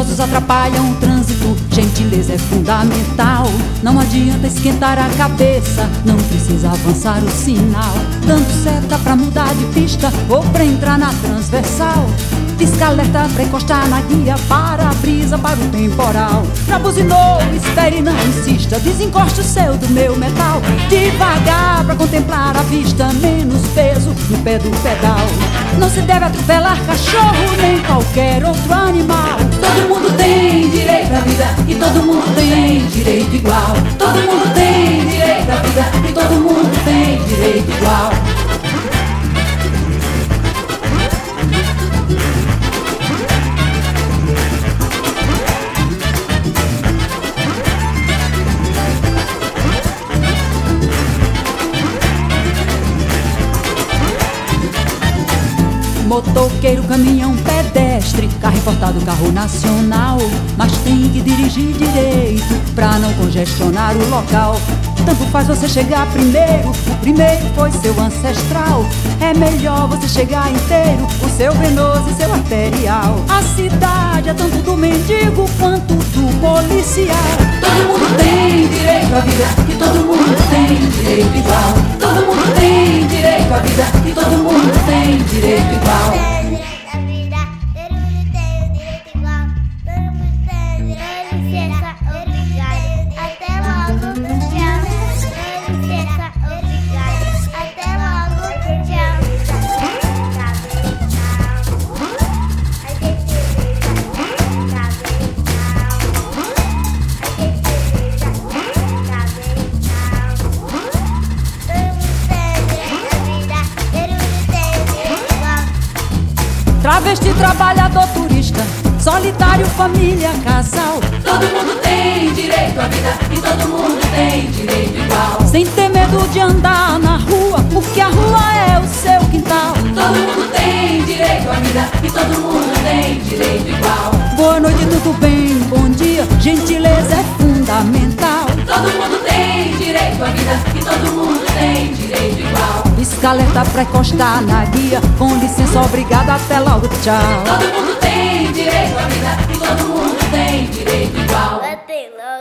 Idosos atrapalham o trânsito, gentileza é fundamental. Não adianta esquentar a cabeça, não precisa avançar o sinal. Dando seta pra mudar de pista ou pra entrar na transversal. Pisca-alerta pra encostar na guia, para a brisa, para o temporal. Já buzinou, espere, não insista, desencoste o seu do meu metal. Devagar pra contemplar a vista, menos peso no pé do pedal. Não se deve atropelar cachorro, nem qualquer outro animal. Todo mundo tem direito à vida e todo mundo tem direito igual. Todo mundo tem direito à vida e todo mundo tem direito igual. Motoqueiro, caminhão, pedestre, carro importado, carro nacional. Mas tem que dirigir direito pra não congestionar o local. Tanto faz você chegar primeiro, o primeiro foi seu ancestral. É melhor você chegar inteiro, o seu venoso e seu arterial. A cidade é tanto do mendigo quanto do policial. Todo mundo tem direito à vida e todo mundo tem direito igual. Todo mundo tem direito à vida e todo mundo tem direito igual. Travesti, trabalhador, turista, solitário, família, casal. Todo mundo tem direito à vida e todo mundo tem direito igual. Sem ter medo de andar na rua, porque a rua é o seu quintal. Todo mundo tem direito à vida e todo mundo tem direito igual. Boa noite, tudo bem, bom dia, gentileza é fundamental. Todo mundo tem direito à vida e todo mundo tem direito igual. Pisca-alerta pra encostar na guia, com licença, obrigado, até logo, tchau. Todo mundo tem direito à vida e todo mundo tem direito igual.